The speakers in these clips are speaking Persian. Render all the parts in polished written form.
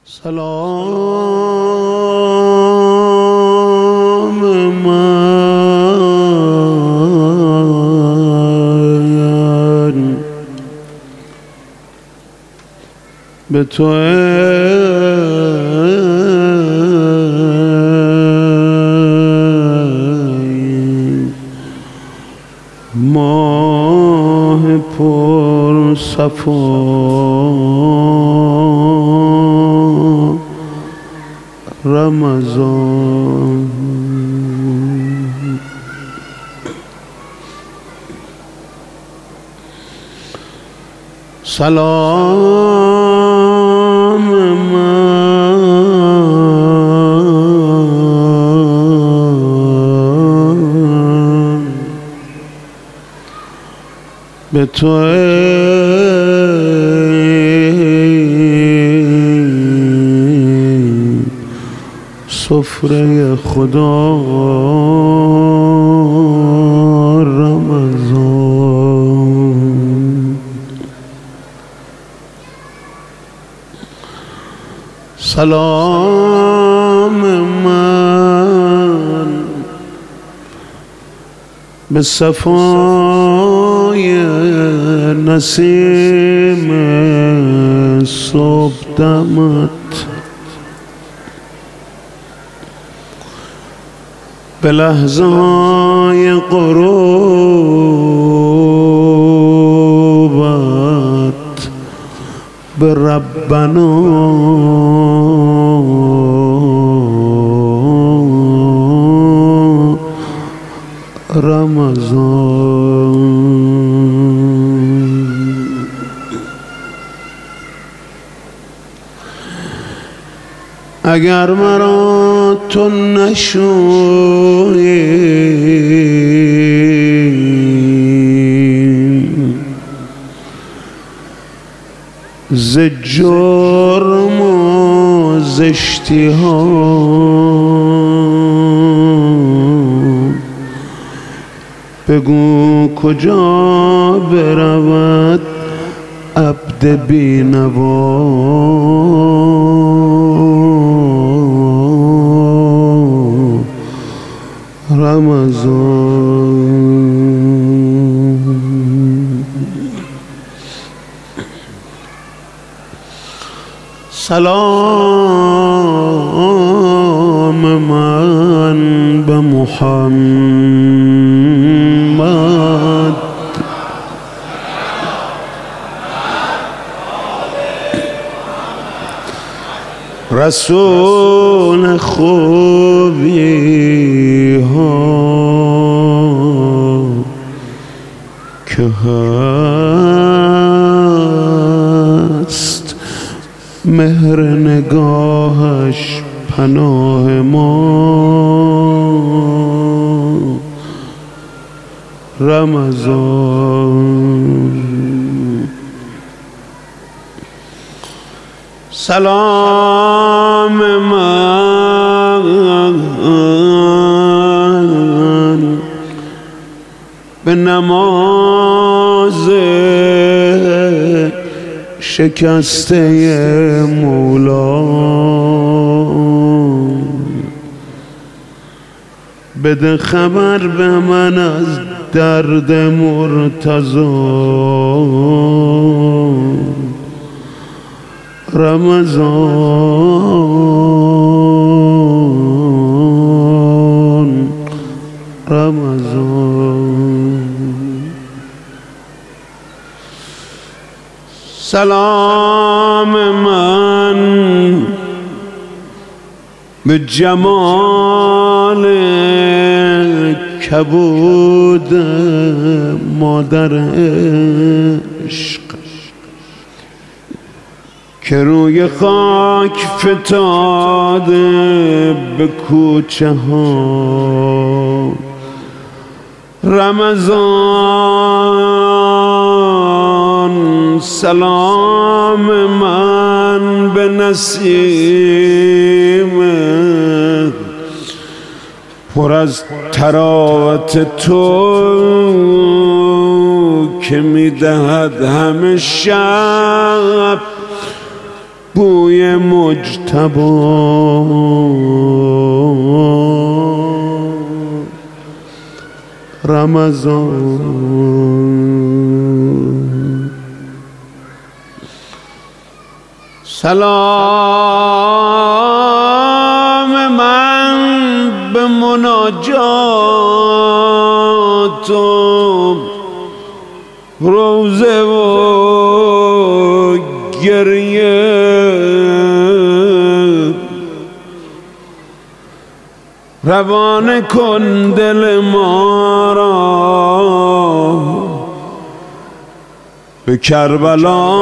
سلام من به تو ماه پر صفا رمضان. سلام من به تو سفره خدا رمضان. سلام من به صفای نسیم صبحدمت، به لحظه های قربت به ربنا رمضان. اگر مرا تو نشویی ز جرم و زشتی ها، بگو کجا برود عبد بینوا رمضان. سلام من به محمد رسول خوبی ها که هست مهر نگاهش پناه ما رمضان. سلام من به نماز شکسته مولا، بده خبر به من از درد مرتضی رمضان رمضان. سلام من به جمال کبود مادر عشق که روی خاک فتاده به کوچه ها رمضان. سلام من به نسیم پر از تراوت تو که میدهد همه شب بوی مجتبی رمضان. سلام من به مناجات و روزه و گریه، روانه کن دل ما را به کربلا.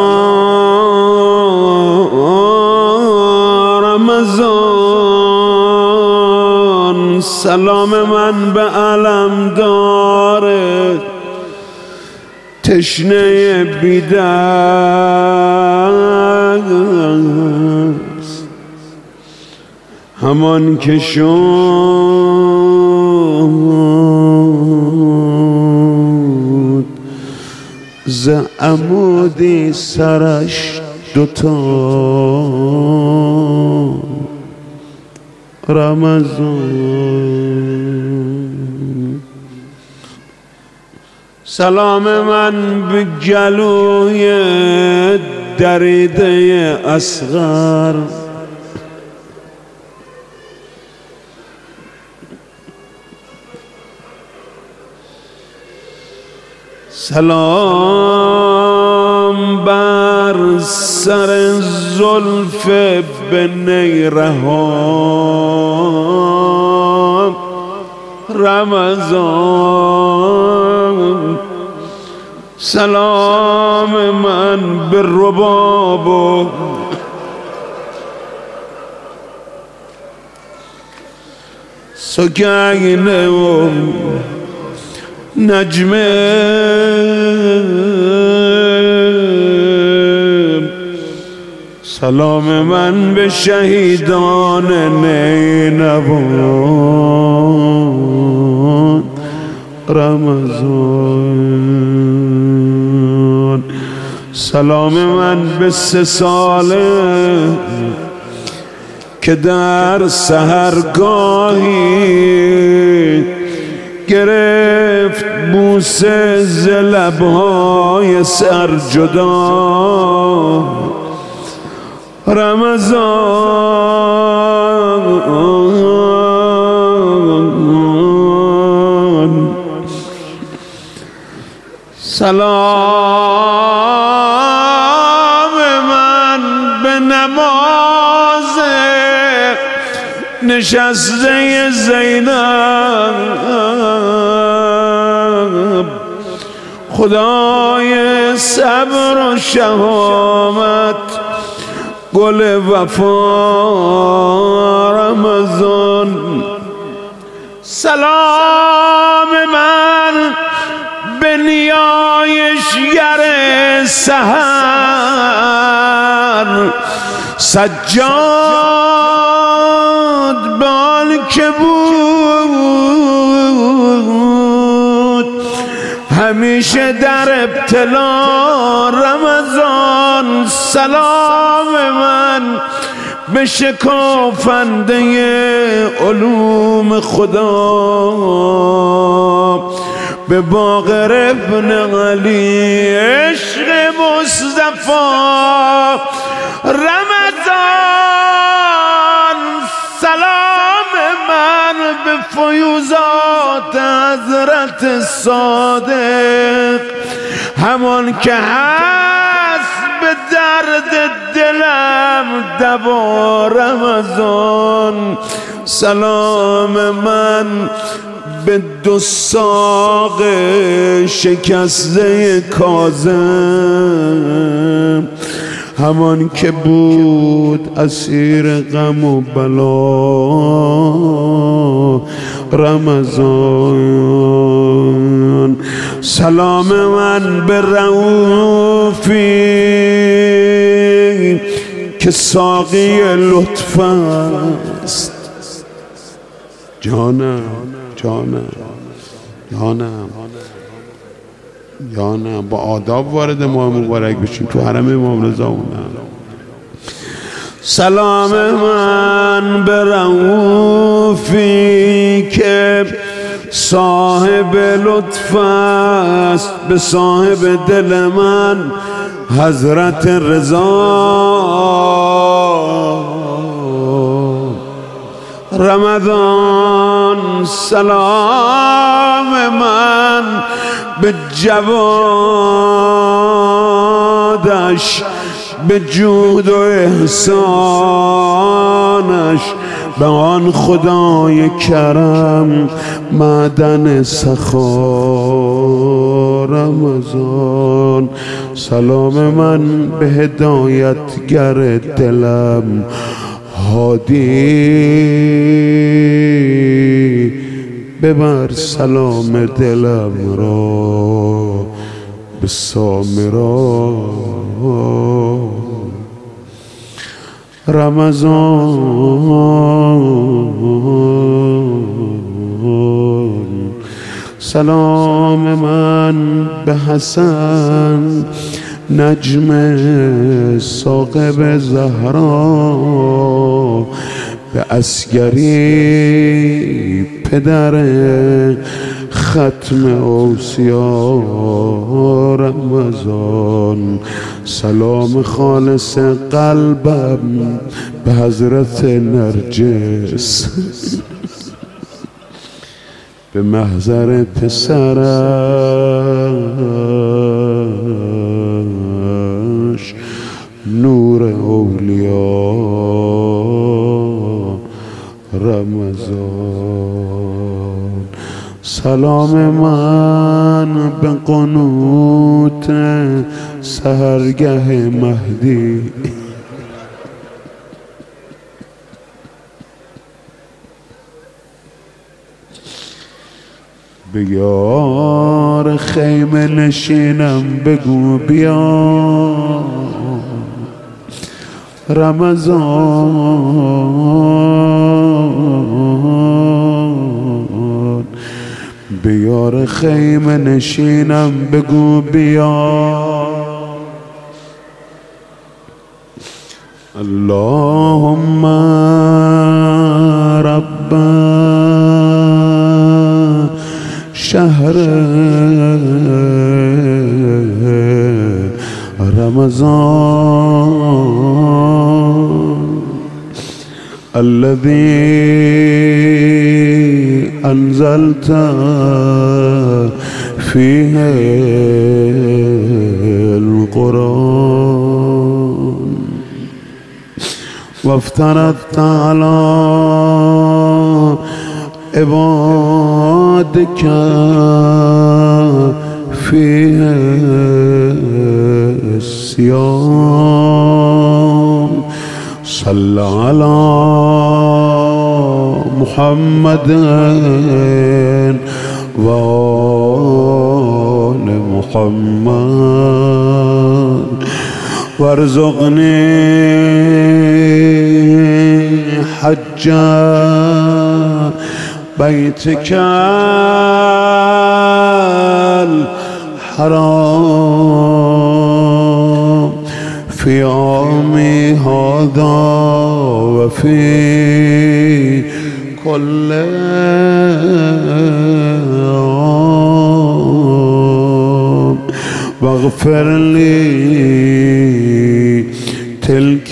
رمضان سلام من به علمدار تشنه بی‌دست، همان که شد ز عمودی سرش دوتا. رمضان سلام من به گلوی دریده اصغر، سلام بر سر زلف به نیرها. رمضان سلام من به رباب و سگینه و نجمه. سلام من به شهیدان نینوان. رمضان سلام من به 3 ساله که در سحرگاهی گرفت بوسه ز لبهای سرجدا. رمضان سلام من به نماز نشسته زینب. خدای صبر و شهامت گل وفا. رمضان سلام من به نیایشگر سحر سجاد بال که بود همیشه در ابتلا. رمضان سلام من به شکافنده علوم خدا، به باقر ابن علی عشق مصطفی. رمضان سلام من به فیوزات حضرت صادق، همان که هست به درد دلم دوا. رمضان سلام من به 2 ساق شکسته کاظم، همان که بود اسیر غم و بلا. رمضان سلام من به رؤوفی که ساقی لطف است. جانم جانم با آداب وارد ماه مبارک بشیم، تو حرم امام رضا. سلام من به رؤوفی که صاحب لطف است، به صاحب دل من حضرت رضا. رمضان سلام من به جوادش، به جود و احسانش، به آن خدای کرم معدن سخا. رمضان سلام من به هدایتگر دلم هادی، ببر سلام دلم را به سامرا. رمضان سلام من به حسن نجم ثاقب زهرا، به عسگری پدر ختم اوصیا. رمضان سلام خالص قلبم به حضرت نرجس، به محضر پسرش نور اولیا. رمضان سلام من به قنوت سحرگه مهدی، به یار خیمه نشینم بگو بیا. رمضان به یار خیمه نشینم بگو بیا. اللهم رب شهر رمضان الذي أنزلت فيه القرآن، وافترضت على عبادك فيه الصيام. صل على محمد وآل محمد، وارزقني حج بيتك الحرام في عامي هذا وفي كل عام، واغفر لي تلك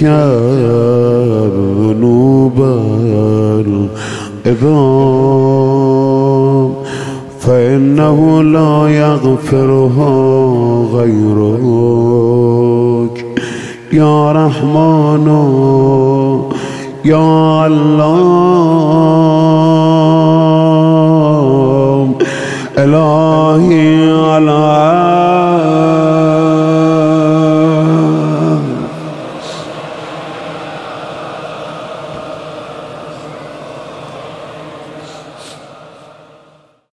الذنوب العظام، فإنه لا يغفرها غيرك يا رحمن يا الله.